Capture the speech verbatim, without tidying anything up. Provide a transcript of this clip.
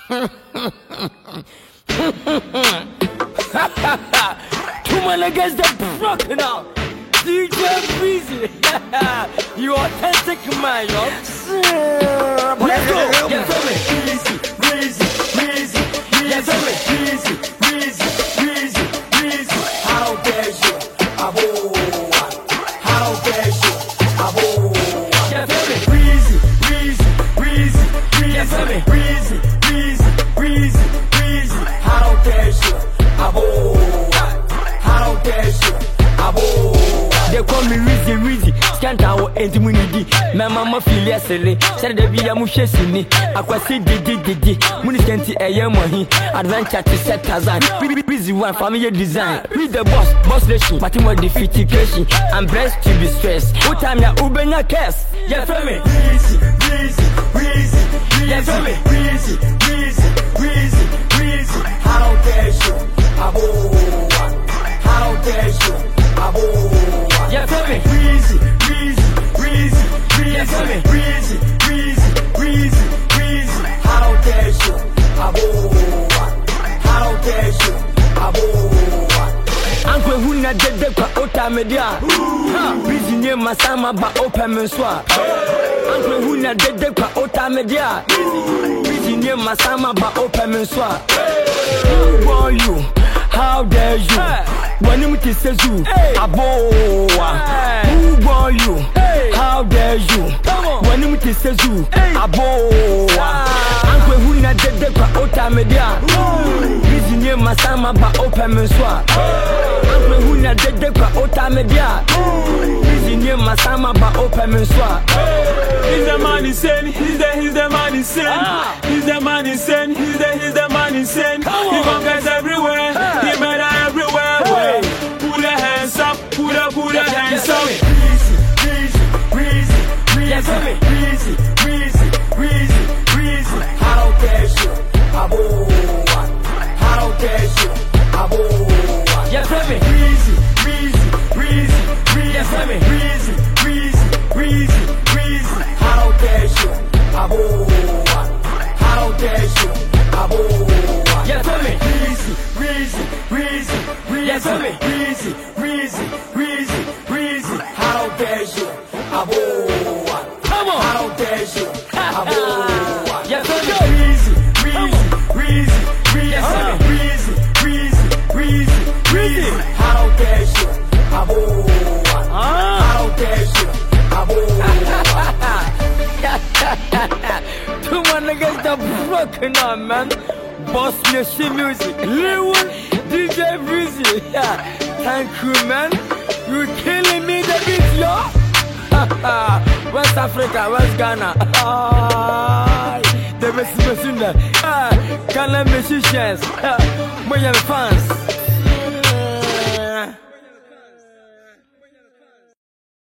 Two men against the broken now. D J Breezy, you authentic man, yo. Let's go. Yes, Breezy, Breezy, Breezy, yes, Breezy, Breezy, Breezy, Breezy. How dare you, abo? How dare you, abo? Yes, Breezy, Breezy, Breezy, Breezy, yes, Breezy, Breezy, Breezy, Breezy. How dare you, abo? How dare you, abo? They call me Rizzy Rizzy, stand out and munidi. My mama feel yesterday, said the via Mushesini. I was say didi didi, Munisenti a yamohi, adventure to set Kazan. Busy one family design. Read the boss, boss nation, but more defeatication. I'm blessed to be stressed. What time ya Ubena cast? Yeah, for me. Rizzy, Rizzy, Rizzy, yeah, for me. Rizzy, Rizzy, Rizzy, Rizzy. How dare you, abo? How dare you, abo? Yeah, tell me, Breezy, Breezy, Breezy, Breezy, yeah, tell me, Breezy, Breezy, Breezy, Breezy. How dare you, abo? How dare you, abo? Uncle Huna did the Ota Media. Breezy near Masama ba open Menswa. Uncle Huna did the Ota Media. Breezy near Masama ba open Menswa. Who born you? How dare you? When you say you, abo, who born you? How dare you? When you say you, abo, Uncle Huna did the Ota Media. Busy near Masama ba open Menswa. Uncle Huna did the Ota Media. Busy near Masama ba open Menswa. He's the man insane, he's the, he's the man insane. He's the man insane, he's the, he's the man insane. He conquers everywhere, he murder everywhere. Hey. Put your hands up, put up, put your hands up. Breezy, Breezy, Breezy, Breezy, Breezy, Breezy, Breezy, Breezy. How dare you, abo? How dare you, abo? Yes, baby. Breezy, Breezy, Breezy, Breezy, Breezy, Breezy, Breezy, Breezy. How dare you, abo? How dare you, abo? Yes, baby. Breezy, Breezy, Breezy, Breezy, yes, baby. Breezy, Breezy, Breezy, Breezy. How dare you, abo? Come on. How dare you, abo? Yes, baby. Breezy, Breezy, Breezy, Breezy, yes, baby. Breezy, Breezy, Breezy, Breezy. How dare you, abo? How dare you, abo? Two man against the broken on, man. Boss Nation Music, Lil D J Breezy, yeah. Thank you, man. You killing me, the beat, yo. West Africa, West Ghana. The best person there. Ghana musicians, my fans.